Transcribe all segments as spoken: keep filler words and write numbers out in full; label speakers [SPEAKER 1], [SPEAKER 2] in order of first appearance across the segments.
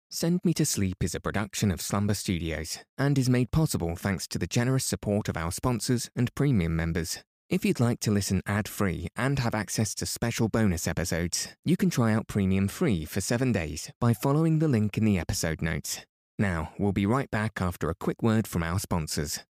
[SPEAKER 1] Send Me to Sleep is a production of Slumber Studios and is made possible thanks to the generous support of our sponsors and premium members. If you'd like to listen ad-free and have access to special bonus episodes, you can try out Premium free for seven days by following the link in the episode notes. Now, we'll be right back after a quick word from our sponsors.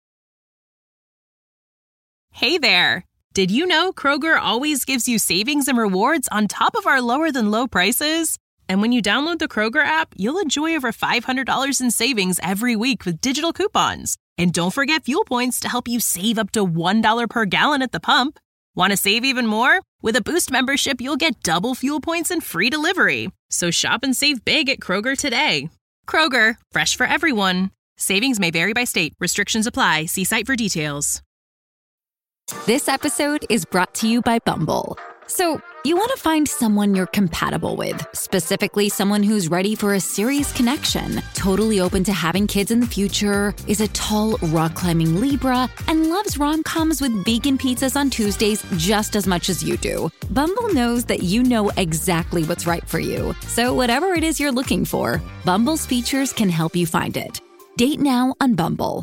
[SPEAKER 2] Hey there! Did you know Kroger always gives you savings and rewards on top of our lower-than-low prices? And when you download the Kroger app, you'll enjoy over five hundred dollars in savings every week with digital coupons. And don't forget fuel points to help you save up to one dollar per gallon at the pump. Want to save even more? With a Boost membership, you'll get double fuel points and free delivery. So shop and save big at Kroger today. Kroger, fresh for everyone. Savings may vary by state. Restrictions apply. See site for details.
[SPEAKER 3] This episode is brought to you by Bumble. So, you want to find someone you're compatible with, specifically someone who's ready for a serious connection, totally open to having kids in the future, is a tall, rock-climbing Libra, and loves rom-coms with vegan pizzas on Tuesdays just as much as you do. Bumble knows that you know exactly what's right for you. So whatever it is you're looking for, Bumble's features can help you find it. Date now on Bumble.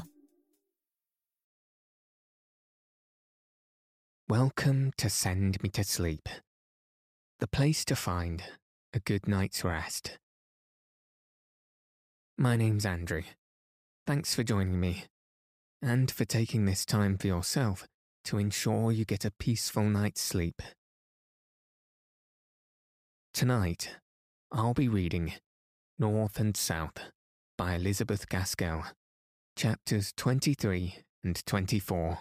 [SPEAKER 1] Welcome to Send Me to Sleep, the place to find a good night's rest. My name's Andrew. Thanks for joining me, and for taking this time for yourself to ensure you get a peaceful night's sleep. Tonight, I'll be reading North and South by Elizabeth Gaskell, chapters twenty-three and twenty-four.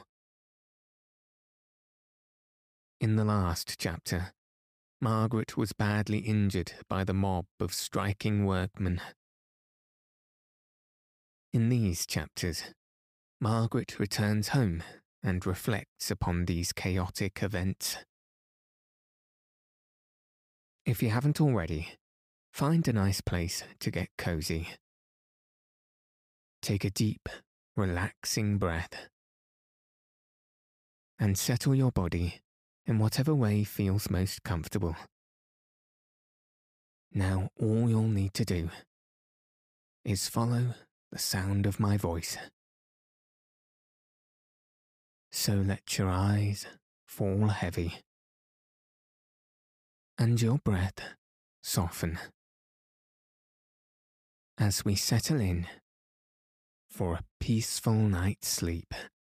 [SPEAKER 1] In the last chapter, Margaret was badly injured by the mob of striking workmen. In these chapters, Margaret returns home and reflects upon these chaotic events. If you haven't already, find a nice place to get cozy. Take a deep, relaxing breath, and settle your body in whatever way feels most comfortable. Now all you'll need to do is follow the sound of my voice. So let your eyes fall heavy and your breath soften as we settle in for a peaceful night's sleep.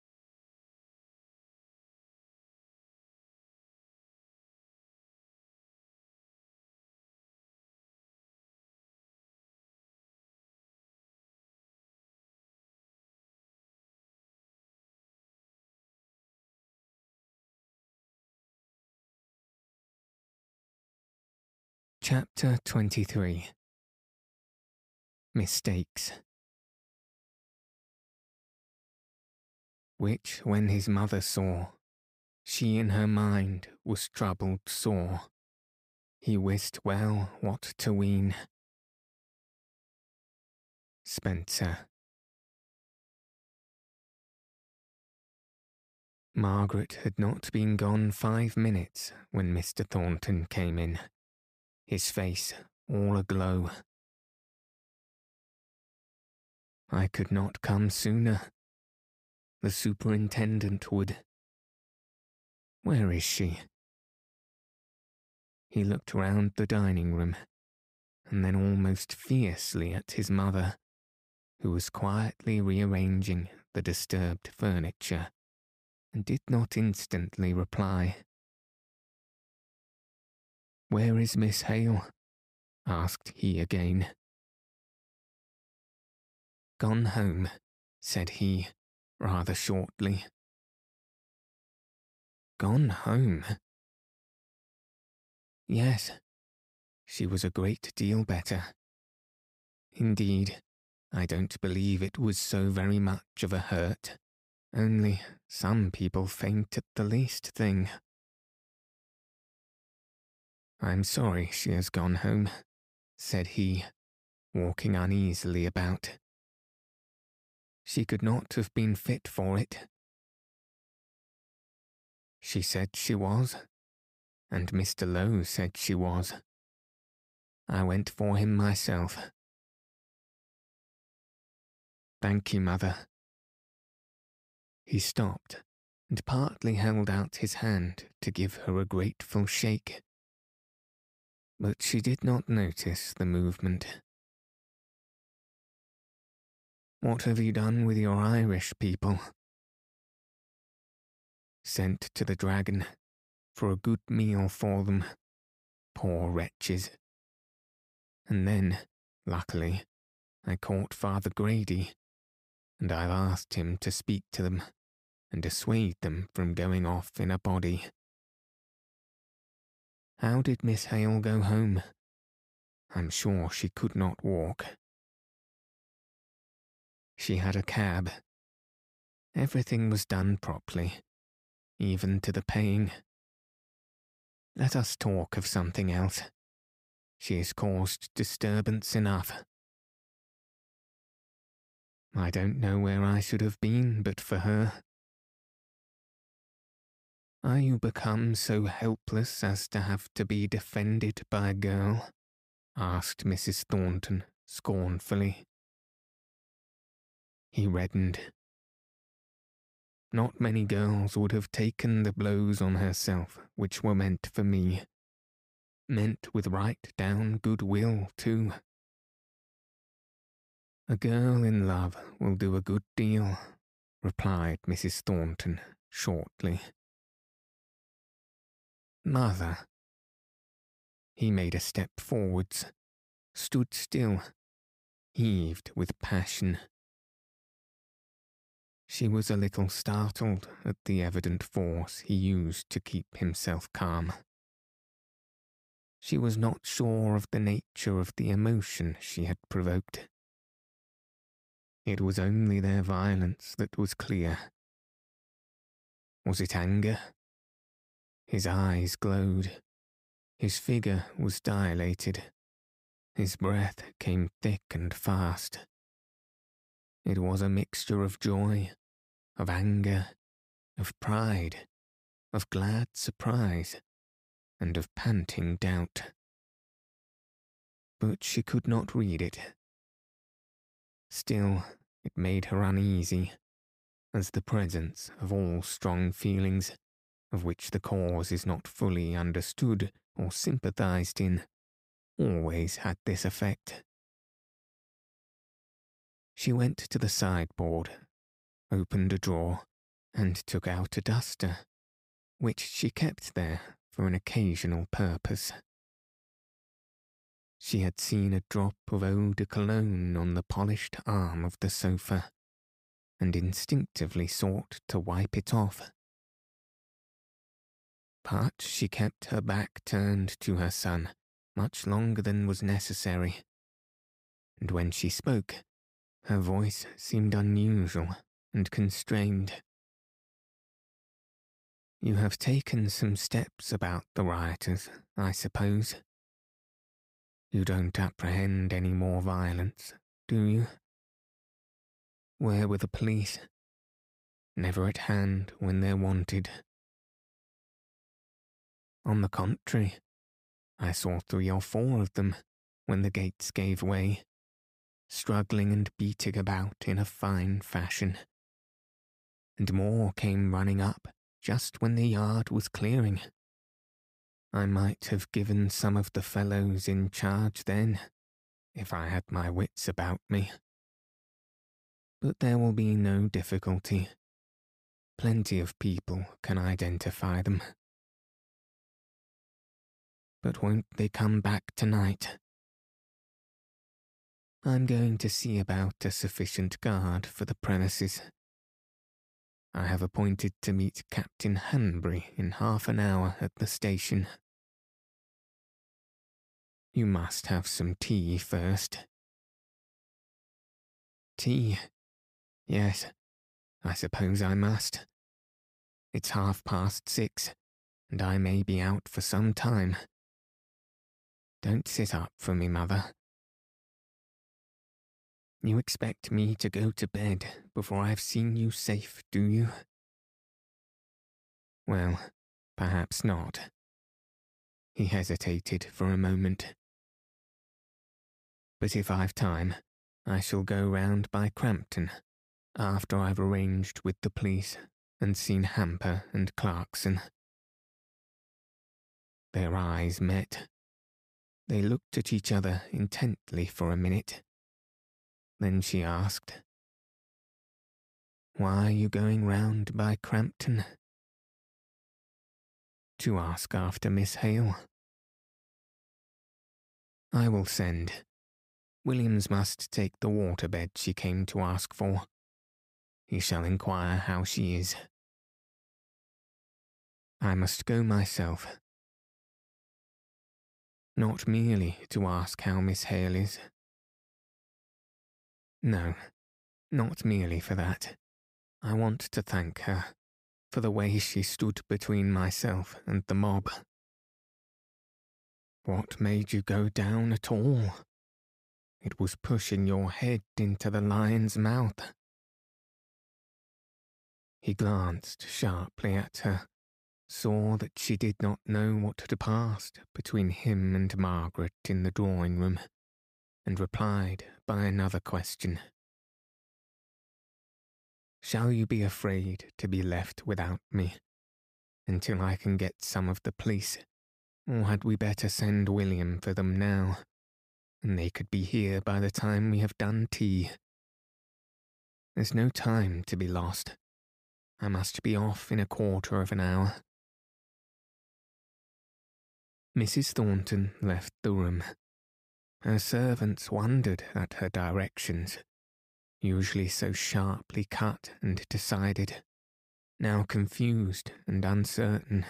[SPEAKER 1] Chapter twenty-three. Mistakes. Which when his mother saw, she in her mind was troubled sore. He wist well what to ween. Spenser. Margaret had not been gone five minutes when Mister Thornton came in, his face all aglow. I could not come sooner. The superintendent would. Where is she? He looked round the dining room, and then almost fiercely at his mother, who was quietly rearranging the disturbed furniture, and did not instantly reply. Where is Miss Hale? Asked he again. Gone home, said he, rather shortly. Gone home? Yes, she was a great deal better. Indeed, I don't believe it was so very much of a hurt, only some people faint at the least thing. I'm sorry she has gone home, said he, walking uneasily about. She could not have been fit for it. She said she was, and Mister Lowe said she was. I went for him myself, Thank you, Mother. He stopped and partly held out his hand to give her a grateful shake. But she did not notice the movement. What have you done with your Irish people? Sent to the Dragon for a good meal for them, poor wretches. And then, luckily, I caught Father Grady, and I've asked him to speak to them and dissuade them from going off in a body. How did Miss Hale go home? I'm sure she could not walk. She had a cab. Everything was done properly, even to the paying. Let us talk of something else. She has caused disturbance enough. I don't know where I should have been but for her. Are you become so helpless as to have to be defended by a girl? Asked Missus Thornton scornfully. He reddened. Not many girls would have taken the blows on herself which were meant for me. Meant with right down goodwill, too. A girl in love will do a good deal, replied Missus Thornton shortly. Mother. He made a step forwards, stood still, heaved with passion. She was a little startled at the evident force he used to keep himself calm. She was not sure of the nature of the emotion she had provoked. It was only their violence that was clear. Was it anger? His eyes glowed. His figure was dilated. His breath came thick and fast. It was a mixture of joy, of anger, of pride, of glad surprise, and of panting doubt. But she could not read it. Still, it made her uneasy, as the presence of all strong feelings, of which the cause is not fully understood or sympathized in, always had this effect. She went to the sideboard, opened a drawer, and took out a duster, which she kept there for an occasional purpose. She had seen a drop of eau de cologne on the polished arm of the sofa, and instinctively sought to wipe it off. But she kept her back turned to her son much longer than was necessary, and when she spoke, her voice seemed unusual and constrained. You have taken some steps about the rioters, I suppose. You don't apprehend any more violence, do you? Where were the police? Never at hand when they're wanted. On the contrary, I saw three or four of them when the gates gave way, struggling and beating about in a fine fashion. And more came running up just when the yard was clearing. I might have given some of the fellows in charge then, if I had my wits about me. But there will be no difficulty. Plenty of people can identify them. But won't they come back tonight? I'm going to see about a sufficient guard for the premises. I have appointed to meet Captain Hanbury in half an hour at the station. You must have some tea first. Tea? Yes, I suppose I must. It's half past six, and I may be out for some time. Don't sit up for me, Mother. You expect me to go to bed before I've seen you safe, do you? Well, perhaps not. He hesitated for a moment. But if I've time, I shall go round by Crampton, after I've arranged with the police and seen Hamper and Clarkson." Their eyes met. They looked at each other intently for a minute. Then she asked, "Why are you going round by Crampton?" "To ask after Miss Hale." "I will send. Williams must take the waterbed she came to ask for. He shall inquire how she is. I must go myself. Not merely to ask how Miss Hale is. No, not merely for that. I want to thank her for the way she stood between myself and the mob." "What made you go down at all? It was pushing your head into the lion's mouth." He glanced sharply at her, saw that she did not know what had passed between him and Margaret in the drawing-room, and replied by another question. "Shall you be afraid to be left without me until I can get some of the police, or had we better send William for them now, and they could be here by the time we have done tea? There's no time to be lost. I must be off in a quarter of an hour." Missus Thornton left the room. Her servants wondered at her directions, usually so sharply cut and decided, now confused and uncertain.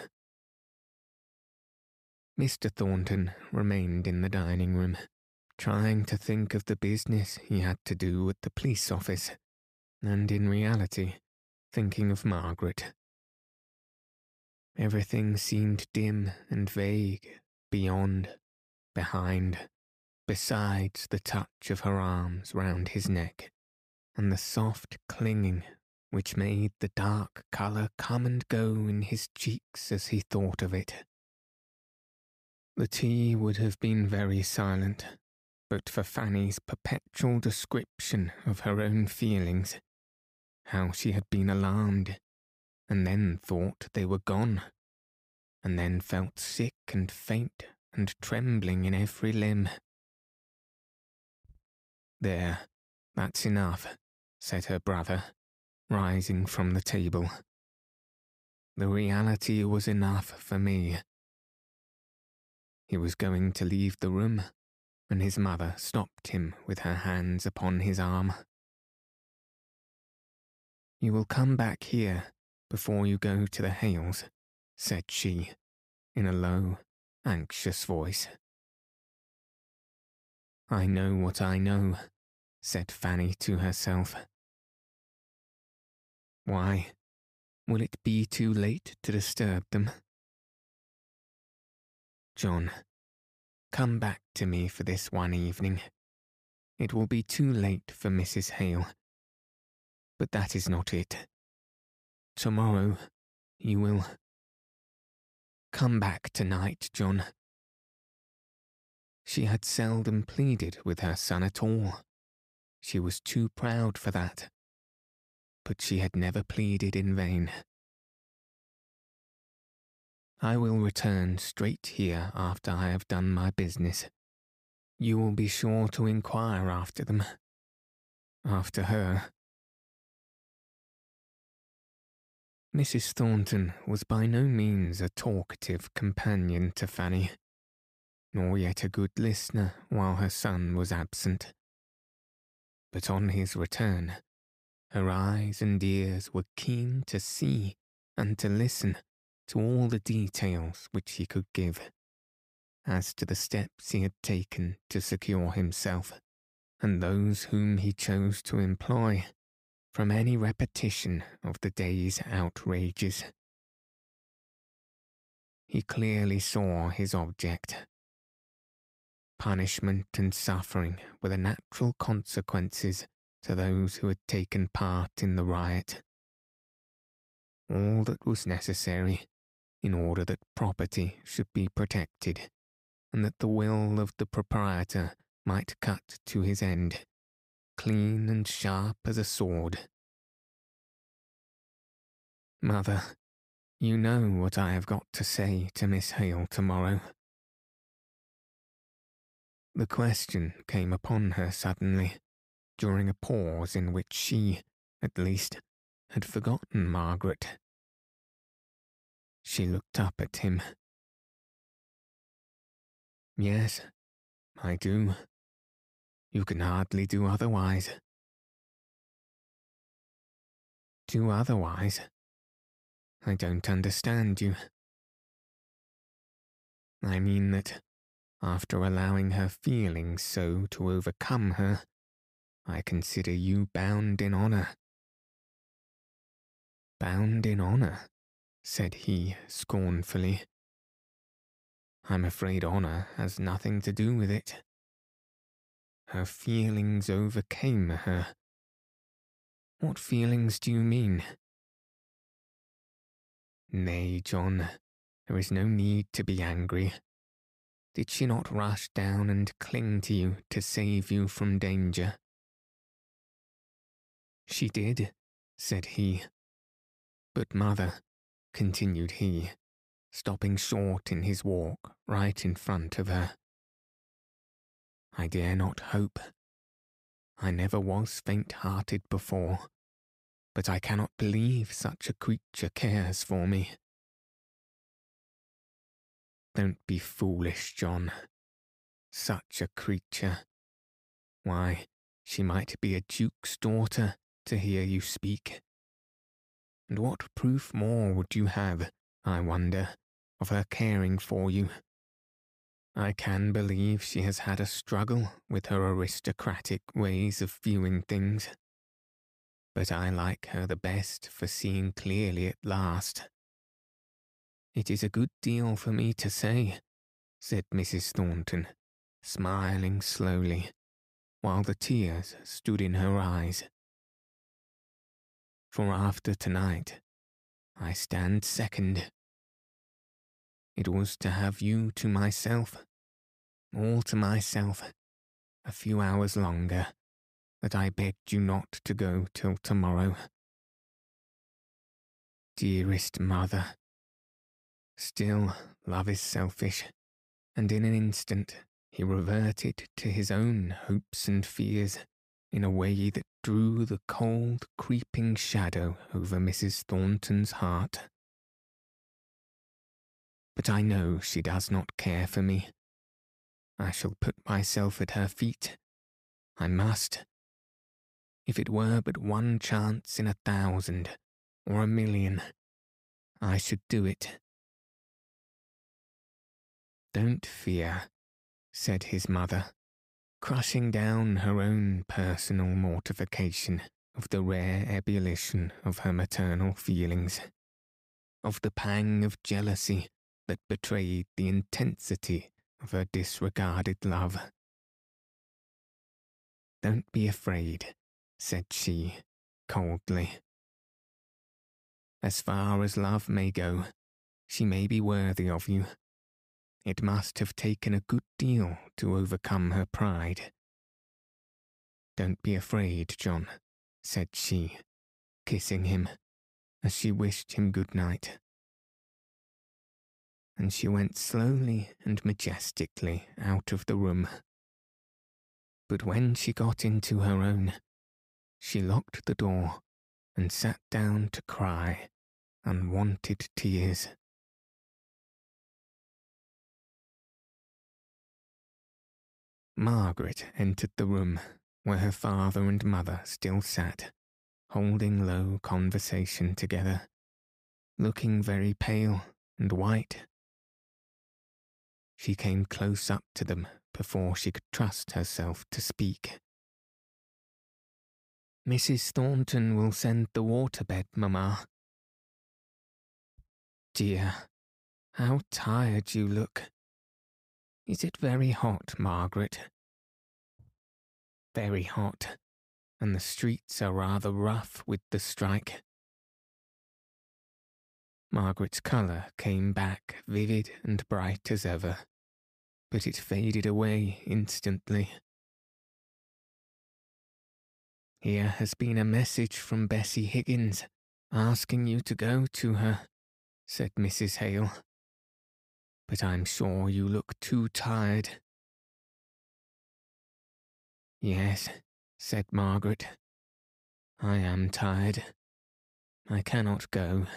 [SPEAKER 1] Mister Thornton remained in the dining room, trying to think of the business he had to do at the police office, and in reality, thinking of Margaret. Everything seemed dim and vague, beyond, behind, besides the touch of her arms round his neck, and the soft clinging which made the dark colour come and go in his cheeks as he thought of it. The tea would have been very silent, but for Fanny's perpetual description of her own feelings, how she had been alarmed, and then thought they were gone, and then felt sick and faint and trembling in every limb. "There, that's enough," said her brother, rising from the table. "The reality was enough for me." He was going to leave the room, when his mother stopped him with her hands upon his arm. "You will come back here before you go to the Hales," said she, in a low, anxious voice. "I know what I know," said Fanny to herself. "Why, will it be too late to disturb them? John, come back to me for this one evening. It will be too late for Missus Hale. But that is not it. Tomorrow you will... Come back tonight, John." She had seldom pleaded with her son at all. She was too proud for that. But she had never pleaded in vain. "I will return straight here after I have done my business. You will be sure to inquire after them. After her." Missus Thornton was by no means a talkative companion to Fanny, nor yet a good listener while her son was absent. But on his return, her eyes and ears were keen to see and to listen to all the details which he could give, as to the steps he had taken to secure himself, and those whom he chose to employ, from any repetition of the day's outrages. He clearly saw his object. Punishment and suffering were the natural consequences to those who had taken part in the riot. All that was necessary in order that property should be protected, and that the will of the proprietor might cut to his end, clean and sharp as a sword. Mother, you know what I have got to say to Miss Hale tomorrow. The question came upon her suddenly, during a pause in which she, at least, had forgotten Margaret. She looked up at him. Yes, I do. You can hardly do otherwise. Do otherwise? I don't understand you. I mean that, after allowing her feelings so to overcome her, I consider you bound in honour. Bound in honour, said he scornfully. I'm afraid honour has nothing to do with it. Her feelings overcame her. What feelings do you mean? Nay, John, there is no need to be angry. Did she not rush down and cling to you to save you from danger? She did, said he. But, mother, continued he, stopping short in his walk right in front of her, I dare not hope. I never was faint-hearted before, but I cannot believe such a creature cares for me. Don't be foolish, John. Such a creature. Why, she might be a duke's daughter, to hear you speak. And what proof more would you have, I wonder, of her caring for you? I can believe she has had a struggle with her aristocratic ways of viewing things. But I like her the best for seeing clearly at last. It is a good deal for me to say, said Missus Thornton, smiling slowly, while the tears stood in her eyes. For after tonight, I stand second. It was to have you to myself, all to myself, a few hours longer, that I begged you not to go till tomorrow. Dearest mother, still love is selfish, and in an instant he reverted to his own hopes and fears in a way that drew the cold, creeping shadow over Missus Thornton's heart. But I know she does not care for me. I shall put myself at her feet. I must. If it were but one chance in a thousand, or a million, I should do it. Don't fear, said his mother, crushing down her own personal mortification of the rare ebullition of her maternal feelings, of the pang of jealousy that betrayed the intensity of her disregarded love. Don't be afraid, said she, coldly. As far as love may go, she may be worthy of you. It must have taken a good deal to overcome her pride. Don't be afraid, John, said she, kissing him, as she wished him good night. And she went slowly and majestically out of the room. But when she got into her own, she locked the door and sat down to cry unwonted tears. Margaret entered the room where her father and mother still sat, holding low conversation together, looking very pale and white. She came close up to them before she could trust herself to speak. Missus Thornton will send the waterbed, Mamma. Dear, how tired you look. Is it very hot, Margaret? Very hot, and the streets are rather rough with the strike. Margaret's colour came back vivid and bright as ever, but it faded away instantly. Here has been a message from Bessie Higgins, asking you to go to her," said Missus Hale. "But I'm sure you look too tired." "Yes," said Margaret. "I am tired. I cannot go."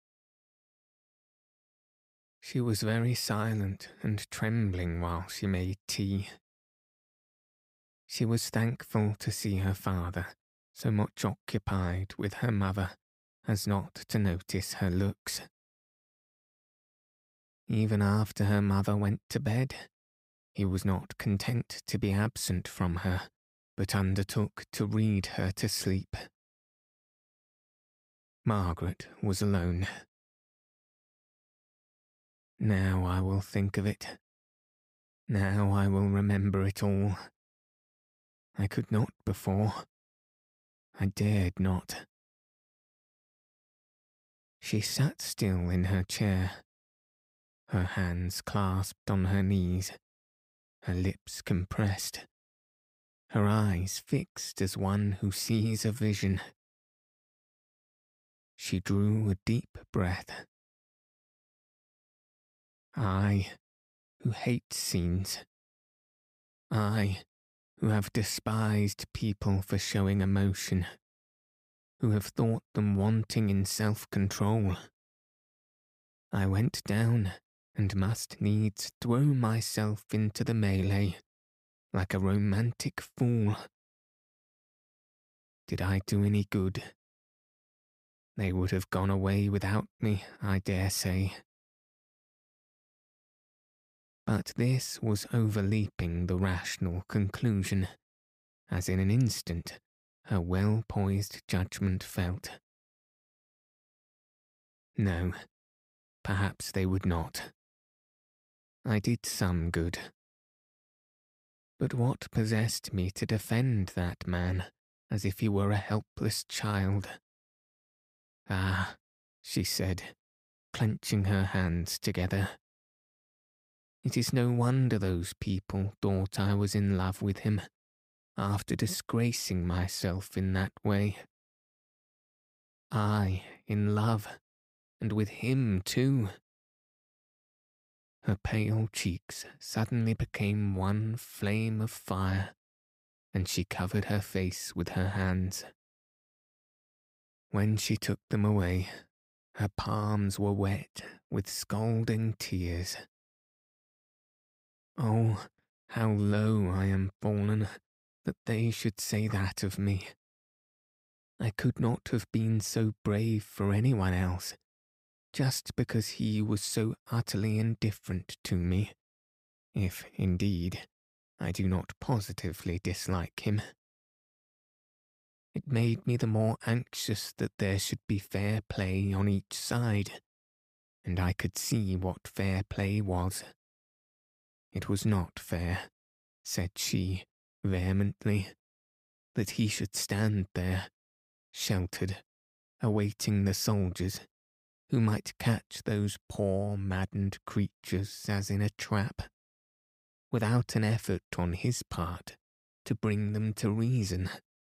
[SPEAKER 1] She was very silent and trembling while she made tea. She was thankful to see her father so much occupied with her mother as not to notice her looks. Even after her mother went to bed, he was not content to be absent from her, but undertook to read her to sleep. Margaret was alone. "Now I will think of it. Now I will remember it all. I could not before. I dared not." She sat still in her chair, her hands clasped on her knees, her lips compressed, her eyes fixed as one who sees a vision. She drew a deep breath. I, who hate scenes, I, who have despised people for showing emotion, who have thought them wanting in self-control, I went down and must needs throw myself into the melee like a romantic fool. Did I do any good? They would have gone away without me, I dare say. But this was overleaping the rational conclusion, as in an instant her well-poised judgment felt. No, perhaps they would not. I did some good. But what possessed me to defend that man as if he were a helpless child? "Ah," she said, clenching her hands together. "It is no wonder those people thought I was in love with him, after disgracing myself in that way. I in love, and with him too." Her pale cheeks suddenly became one flame of fire, and she covered her face with her hands. When she took them away, her palms were wet with scalding tears. Oh, how low I am fallen, that they should say that of me. I could not have been so brave for anyone else, just because he was so utterly indifferent to me, if, indeed, I do not positively dislike him. It made me the more anxious that there should be fair play on each side, and I could see what fair play was. It was not fair, said she, vehemently, that he should stand there, sheltered, awaiting the soldiers, who might catch those poor maddened creatures as in a trap, without an effort on his part to bring them to reason.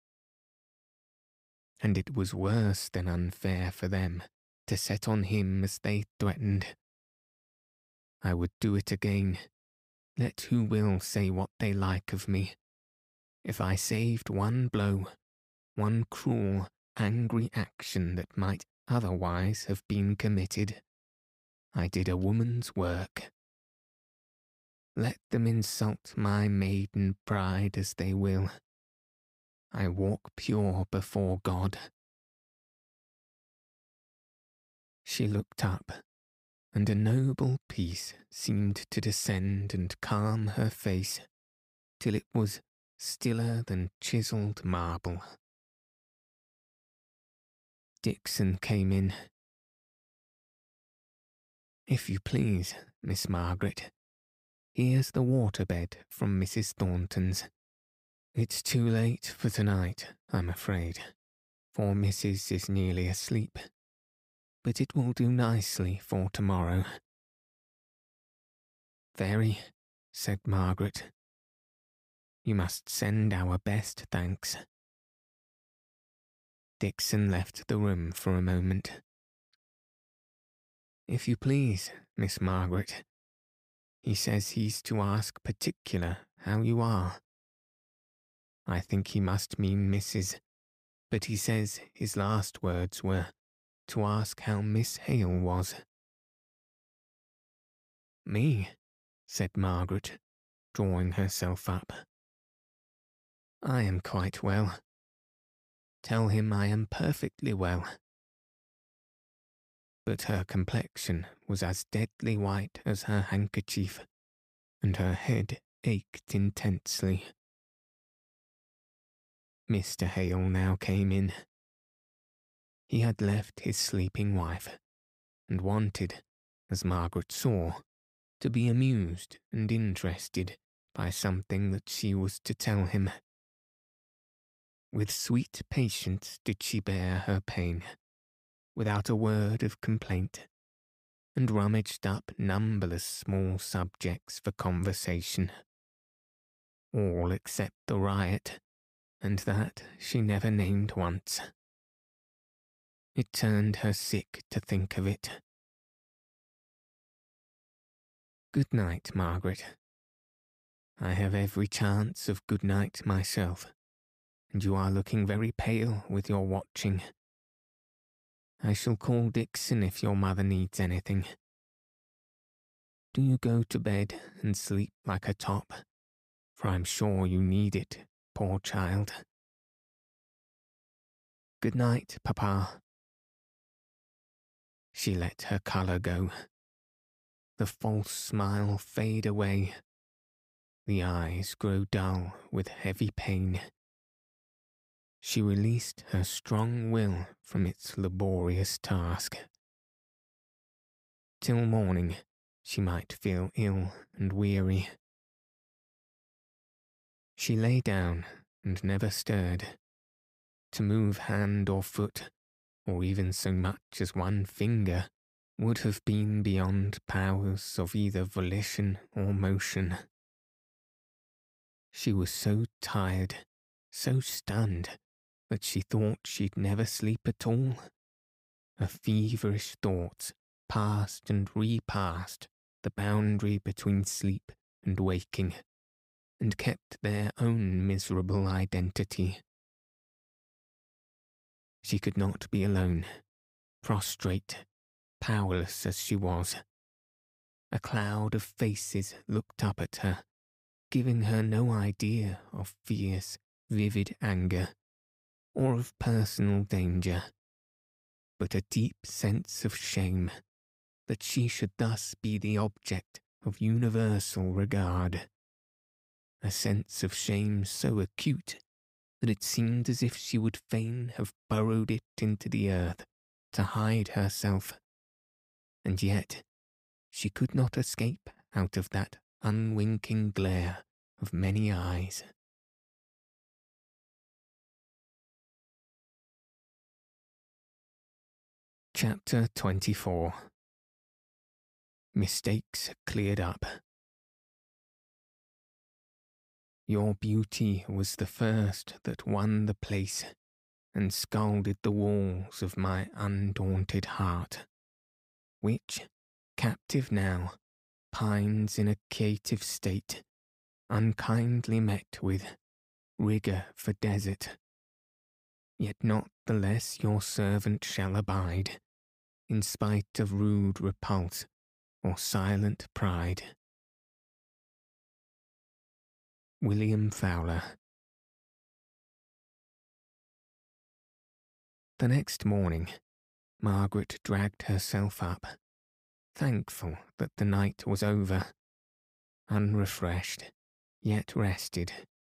[SPEAKER 1] And it was worse than unfair for them to set on him as they threatened. I would do it again, let who will say what they like of me. If I saved one blow, one cruel, angry action that might otherwise have been committed, I did a woman's work. Let them insult my maiden pride as they will. I walk pure before God. She looked up, and a noble peace seemed to descend and calm her face, till it was stiller than chiselled marble. Dixon came in. "If you please, Miss Margaret, here's the waterbed from Missus Thornton's. It's too late for tonight, I'm afraid, for Missus is nearly asleep, but it will do nicely for tomorrow." "Very," said Margaret. "You must send our best thanks." Dixon left the room for a moment. "If you please, Miss Margaret, he says he's to ask particular how you are. I think he must mean Missus, but he says his last words were to ask how Miss Hale was." "Me?" said Margaret, drawing herself up. "I am quite well. Tell him I am perfectly well." But her complexion was as deadly white as her handkerchief, and her head ached intensely. Mister Hale now came in. He had left his sleeping wife, and wanted, as Margaret saw, to be amused and interested by something that she was to tell him. With sweet patience did she bear her pain, without a word of complaint, and rummaged up numberless small subjects for conversation, all except the riot, and that she never named once. It turned her sick to think of it. "Good night, Margaret. I have every chance of good night myself, and you are looking very pale with your watching. I shall call Dixon if your mother needs anything. Do you go to bed and sleep like a top, for I'm sure you need it, poor child. Good night, Papa." She let her colour go, the false smile fade away, the eyes grow dull with heavy pain. She released her strong will from its laborious task. Till morning she might feel ill and weary. She lay down and never stirred. To move hand or foot, or even so much as one finger, would have been beyond powers of either volition or motion. She was so tired, so stunned, that she thought she'd never sleep at all. Her feverish thoughts passed and repassed the boundary between sleep and waking, and kept their own miserable identity. She could not be alone, prostrate, powerless as she was. A cloud of faces looked up at her, giving her no idea of fierce, vivid anger, or of personal danger, but a deep sense of shame that she should thus be the object of universal regard. A sense of shame so acute that it seemed as if she would fain have burrowed it into the earth to hide herself, and yet she could not escape out of that unwinking glare of many eyes. Chapter twenty-four. Mistakes Cleared Up. Your beauty was the first that won the place and scalded the walls of my undaunted heart, which, captive now, pines in a cative state, unkindly met with, rigour for desert. Yet not the less your servant shall abide, in spite of rude repulse or silent pride. William Fowler. The next morning, Margaret dragged herself up, thankful that the night was over, unrefreshed, yet rested.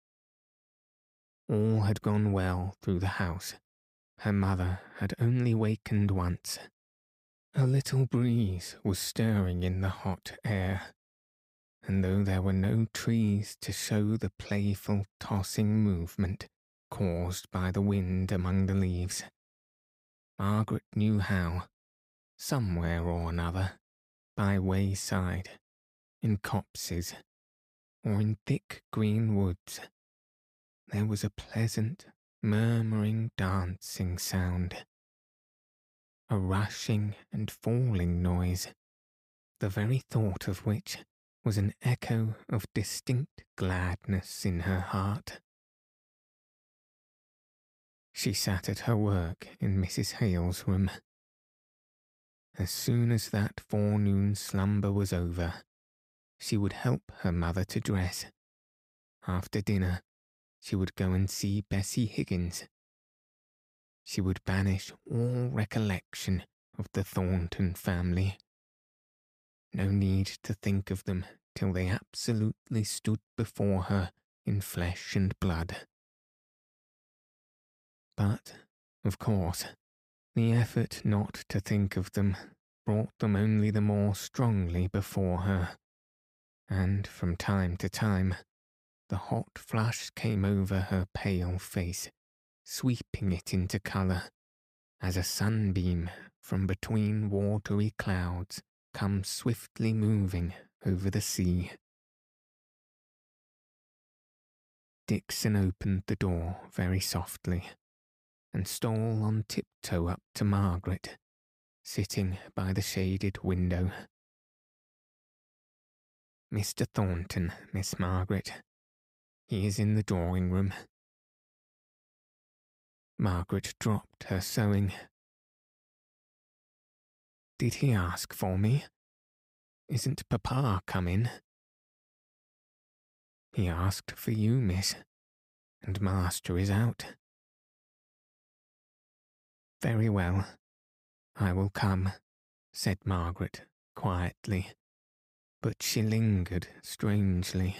[SPEAKER 1] All had gone well through the house. Her mother had only wakened once. A little breeze was stirring in the hot air, and though there were no trees to show the playful tossing movement caused by the wind among the leaves, Margaret knew how, somewhere or another, by wayside, in copses, or in thick green woods, there was a pleasant, murmuring dancing sound, a rushing and falling noise, the very thought of which was an echo of distinct gladness in her heart. She sat at her work in Missus Hale's room. As soon as that forenoon slumber was over, she would help her mother to dress. After dinner, she would go and see Bessie Higgins. She would banish all recollection of the Thornton family. No need to think of them till they absolutely stood before her in flesh and blood. But, of course, the effort not to think of them brought them only the more strongly before her, and from time to time the hot flush came over her pale face, sweeping it into colour, as a sunbeam from between watery clouds comes swiftly moving over the sea. Dixon opened the door very softly, and stole on tiptoe up to Margaret, sitting by the shaded window. "Mister Thornton, Miss Margaret. He is in the drawing-room." Margaret dropped her sewing. "Did he ask for me? Isn't Papa come in?" "He asked for you, miss, and Master is out." "Very well, I will come," said Margaret quietly, but she lingered strangely.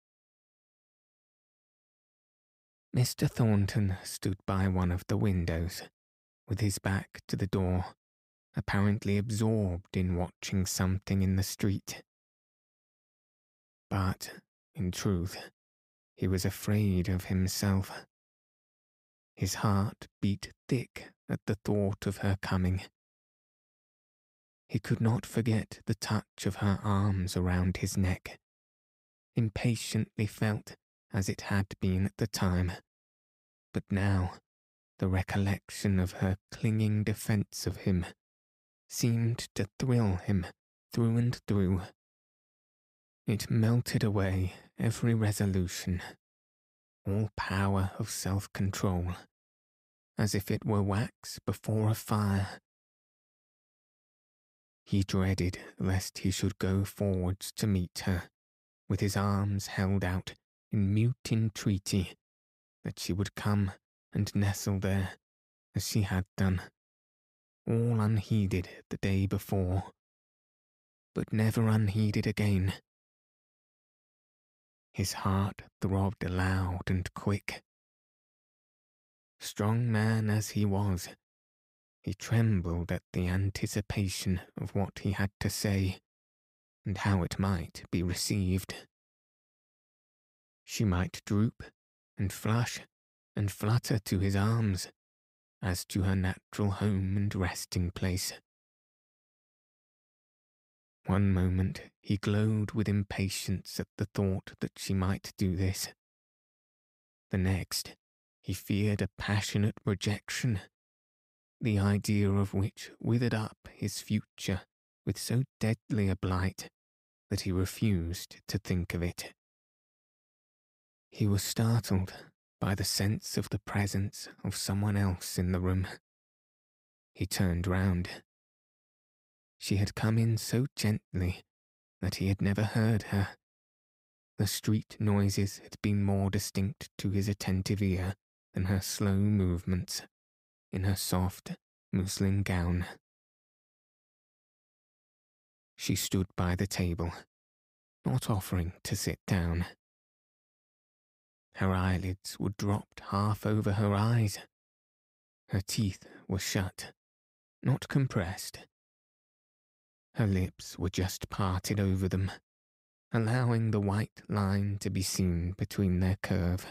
[SPEAKER 1] Mister Thornton stood by one of the windows, with his back to the door, apparently absorbed in watching something in the street. But, in truth, he was afraid of himself. His heart beat thick at the thought of her coming. He could not forget the touch of her arms around his neck, impatiently felt as it had been at the time, but now the recollection of her clinging defence of him seemed to thrill him through and through. It melted away every resolution, all power of self-control, as if it were wax before a fire. He dreaded lest he should go forwards to meet her, with his arms held out in mute entreaty that she would come and nestle there, as she had done, all unheeded the day before, but never unheeded again. His heart throbbed loud and quick. Strong man as he was, he trembled at the anticipation of what he had to say, and how it might be received. She might droop and flush and flutter to his arms, as to her natural home and resting place. One moment he glowed with impatience at the thought that she might do this. The next he feared a passionate rejection, the idea of which withered up his future with so deadly a blight that he refused to think of it. He was startled by the sense of the presence of someone else in the room. He turned round. She had come in so gently that he had never heard her. The street noises had been more distinct to his attentive ear than her slow movements in her soft muslin gown. She stood by the table, not offering to sit down. Her eyelids were dropped half over her eyes. Her teeth were shut, not compressed. Her lips were just parted over them, allowing the white line to be seen between their curve.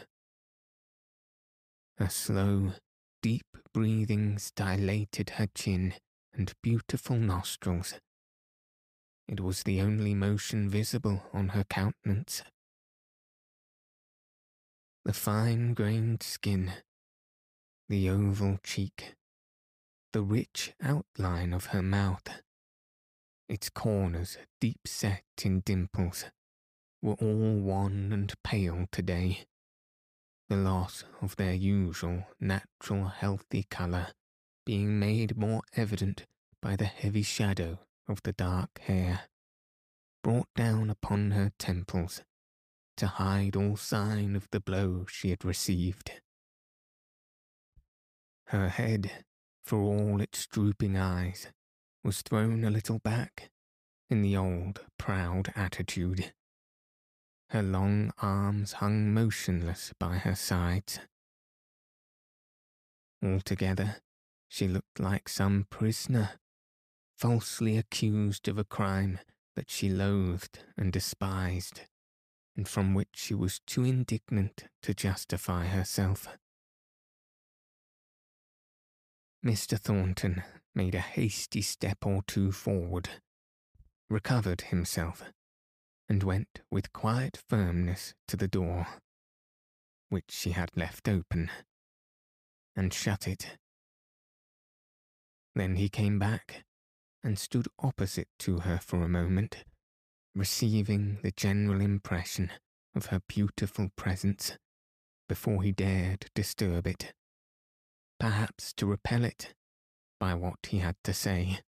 [SPEAKER 1] Her slow, deep breathings dilated her chin and beautiful nostrils. It was the only motion visible on her countenance. The fine-grained skin, the oval cheek, the rich outline of her mouth, its corners deep set in dimples, were all wan and pale today, the loss of their usual natural healthy colour being made more evident by the heavy shadow of the dark hair, brought down upon her temples to hide all sign of the blow she had received. Her head, for all its drooping eyes, was thrown a little back in the old proud attitude. Her long arms hung motionless by her sides. Altogether, she looked like some prisoner, falsely accused of a crime that she loathed and despised, and from which she was too indignant to justify herself. Mister Thornton made a hasty step or two forward, recovered himself, and went with quiet firmness to the door, which she had left open, and shut it. Then he came back and stood opposite to her for a moment, receiving the general impression of her beautiful presence before he dared disturb it, perhaps to repel it by what he had to say.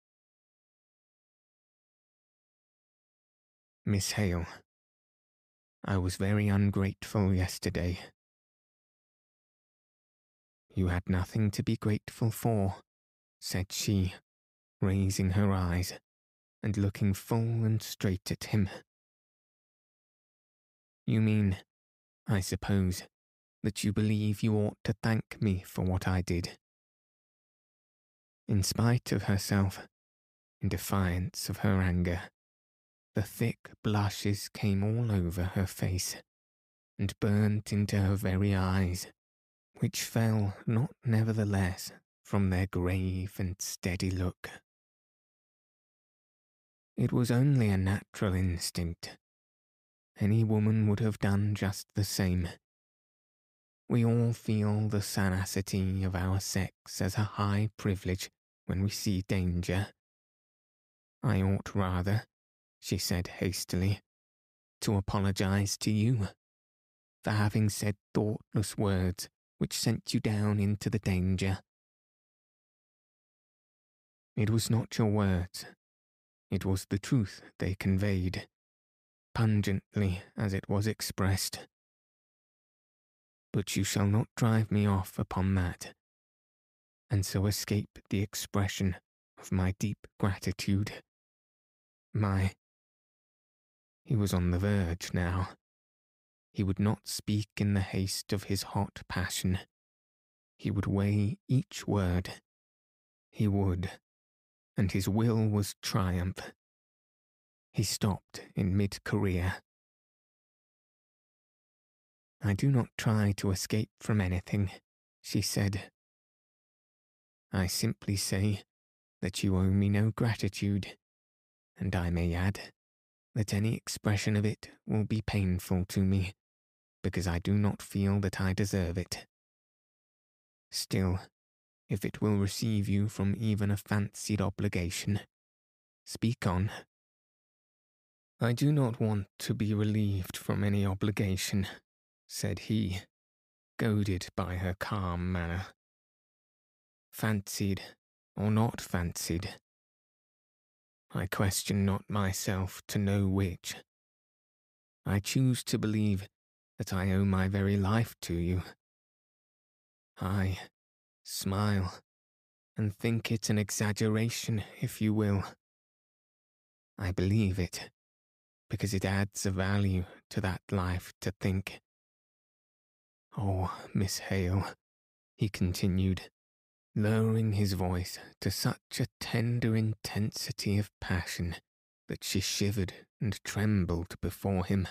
[SPEAKER 1] Miss Hale, I was very ungrateful yesterday. You had nothing to be grateful for, said she, raising her eyes and looking full and straight at him. You mean, I suppose, that you believe you ought to thank me for what I did. In spite of herself, in defiance of her anger, the thick blushes came all over her face and burnt into her very eyes, which fell not nevertheless from their grave and steady look. It was only a natural instinct. Any woman would have done just the same. We all feel the sagacity of our sex as a high privilege when we see danger. I ought rather, she said hastily, to apologize to you for having said thoughtless words which sent you down into the danger. It was not your words. It was the truth they conveyed, pungently as it was expressed. But you shall not drive me off upon that, and so escape the expression of my deep gratitude. My... He was on the verge now. He would not speak in the haste of his hot passion. He would weigh each word. He would, and his will was triumph. He stopped in mid-career. I do not try to escape from anything, she said. I simply say that you owe me no gratitude, and I may add that any expression of it will be painful to me, because I do not feel that I deserve it. Still, if it will receive you from even a fancied obligation, speak on. I do not want to be relieved from any obligation, said he, goaded by her calm manner. Fancied or not fancied, I question not myself to know which. I choose to believe that I owe my very life to you. I smile and think it an exaggeration, if you will. I believe it, because it adds a value to that life to think. Oh, Miss Hale, he continued, lowering his voice to such a tender intensity of passion that she shivered and trembled before him.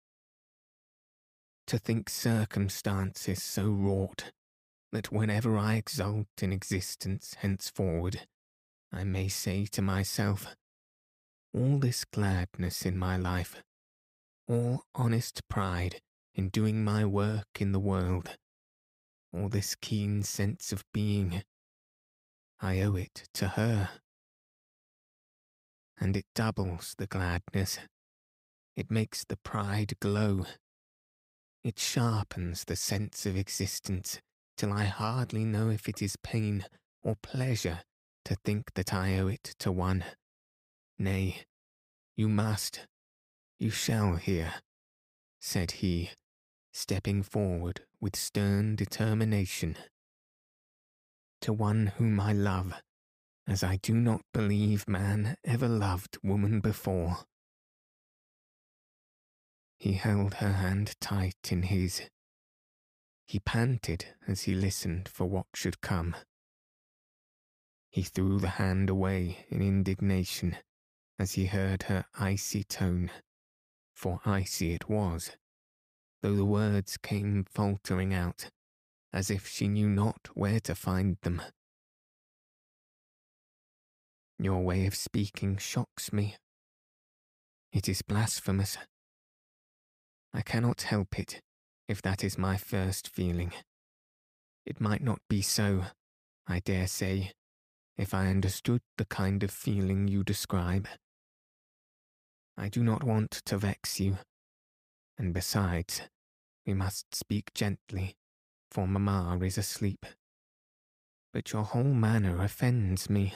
[SPEAKER 1] To think circumstances so wrought that whenever I exult in existence henceforward, I may say to myself, all this gladness in my life, all honest pride in doing my work in the world, or this keen sense of being. I owe it to her. And it doubles the gladness. It makes the pride glow. It sharpens the sense of existence till I hardly know if it is pain or pleasure to think that I owe it to one. Nay, you must, you shall hear, said he, stepping forward with stern determination. To one whom I love, as I do not believe man ever loved woman before. He held her hand tight in his. He panted as he listened for what should come. He threw the hand away in indignation as he heard her icy tone, for icy it was, though the words came faltering out, as if she knew not where to find them. Your way of speaking shocks me. It is blasphemous. I cannot help it, if that is my first feeling. It might not be so, I dare say, if I understood the kind of feeling you describe. I do not want to vex you, and besides, we must speak gently, for Mamma is asleep. But your whole manner offends me.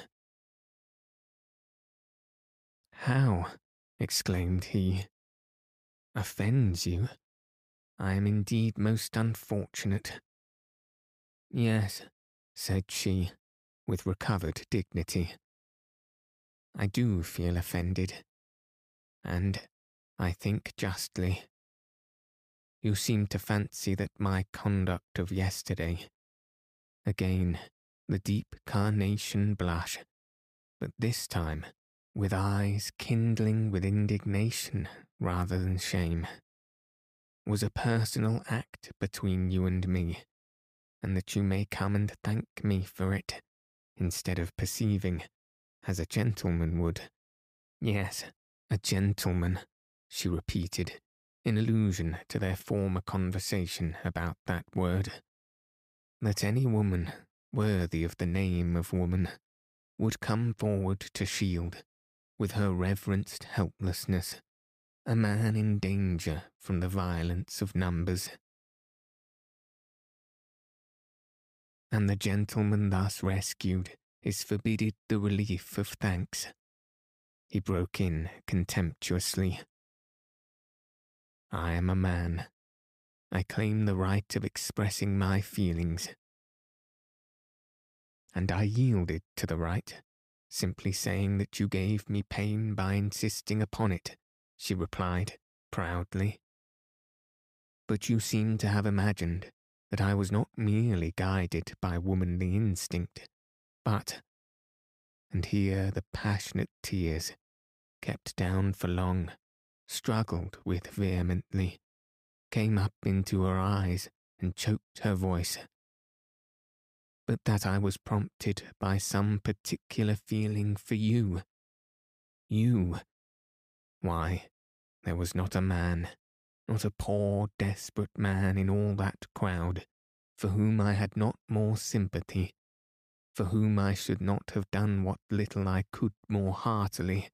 [SPEAKER 1] How? Exclaimed he. Offends you? I am indeed most unfortunate. Yes, said she, with recovered dignity. I do feel offended, and, I think justly. You seem to fancy that my conduct of yesterday, again, the deep carnation blush, but this time with eyes kindling with indignation rather than shame, was a personal act between you and me, and that you may come and thank me for it, instead of perceiving, as a gentleman would. Yes, a gentleman, she repeated, in allusion to their former conversation about that word, that any woman, worthy of the name of woman, would come forward to shield, with her reverenced helplessness, a man in danger from the violence of numbers. And the gentleman thus rescued is forbidden the relief of thanks. He broke in contemptuously. I am a man. I claim the right of expressing my feelings. And I yielded to the right, simply saying that you gave me pain by insisting upon it, she replied, proudly. But you seem to have imagined that I was not merely guided by womanly instinct, but, and here the passionate tears, kept down for long, struggled with vehemently, came up into her eyes and choked her voice. But that I was prompted by some particular feeling for you. You. Why, there was not a man, not a poor, desperate man in all that crowd, for whom I had not more sympathy, for whom I should not have done what little I could more heartily.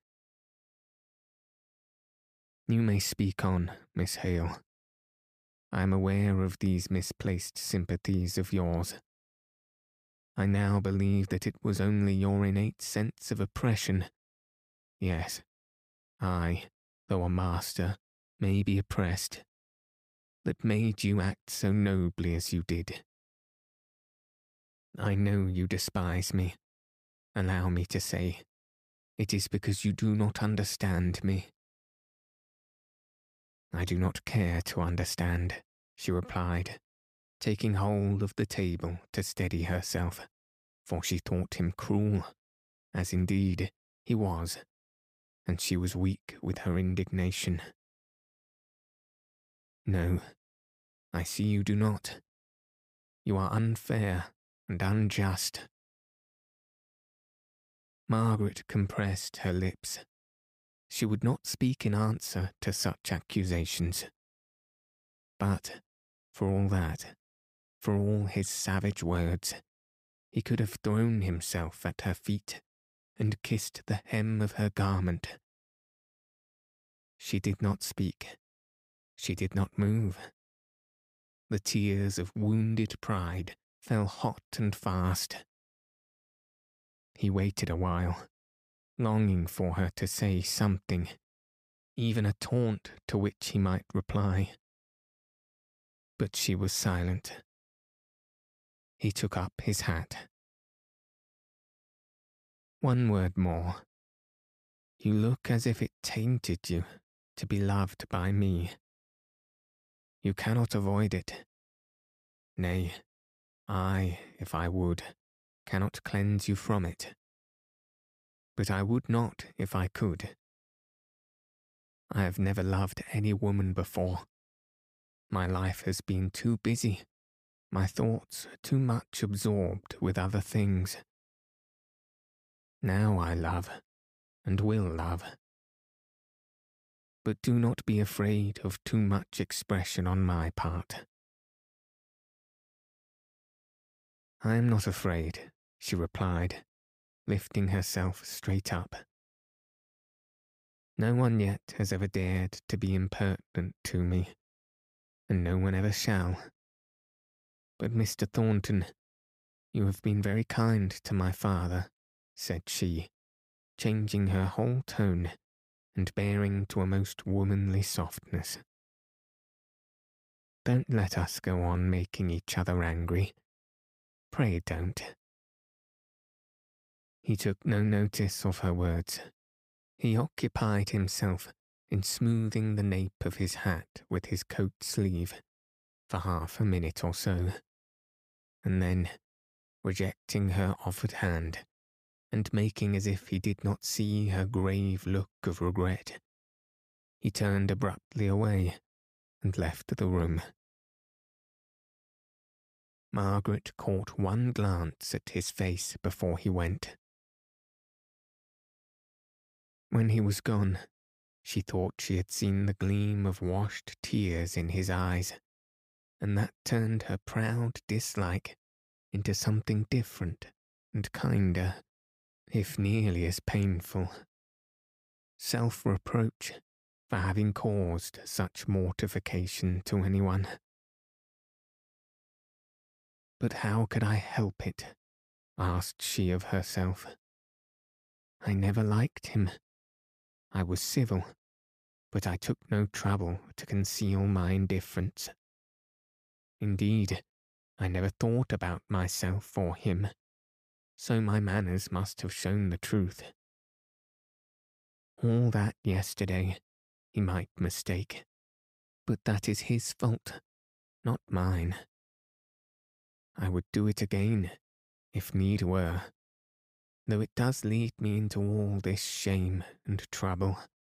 [SPEAKER 1] You may speak on, Miss Hale. I am aware of these misplaced sympathies of yours. I now believe that it was only your innate sense of oppression. Yes, I, though a master, may be oppressed, that made you act so nobly as you did. I know you despise me. Allow me to say, it is because you do not understand me. I do not care to understand, she replied, taking hold of the table to steady herself, for she thought him cruel, as indeed he was, and she was weak with her indignation. No, I see you do not. You are unfair and unjust. Margaret compressed her lips. She would not speak in answer to such accusations. But, for all that, For all his savage words, he could have thrown himself at her feet and kissed the hem of her garment. She did not speak. She did not move. The tears of wounded pride fell hot and fast. He waited a while, longing for her to say something, even a taunt to which he might reply. But she was silent. He took up his hat. One word more. You look as if it tainted you to be loved by me. You cannot avoid it. Nay, I, if I would, cannot cleanse you from it. But I would not if I could. I have never loved any woman before. My life has been too busy, my thoughts too much absorbed with other things. Now I love, and will love. But do not be afraid of too much expression on my part. I am not afraid, she replied, lifting herself straight up. No one yet has ever dared to be impertinent to me, and no one ever shall. But Mister Thornton, you have been very kind to my father, said she, changing her whole tone and bearing to a most womanly softness. Don't let us go on making each other angry. Pray don't. He took no notice of her words. He occupied himself in smoothing the nape of his hat with his coat sleeve for half a minute or so, and then, rejecting her offered hand, and making as if he did not see her grave look of regret, he turned abruptly away and left the room. Margaret caught one glance at his face before he went. When he was gone, she thought she had seen the gleam of washed tears in his eyes, and that turned her proud dislike into something different and kinder, if nearly as painful. Self-reproach for having caused such mortification to anyone. But how could I help it? Asked she of herself. I never liked him. I was civil, but I took no trouble to conceal my indifference. Indeed, I never thought about myself or him, so my manners must have shown the truth. All that yesterday he might mistake, but that is his fault, not mine. I would do it again, if need were, though it does lead me into all this shame and trouble.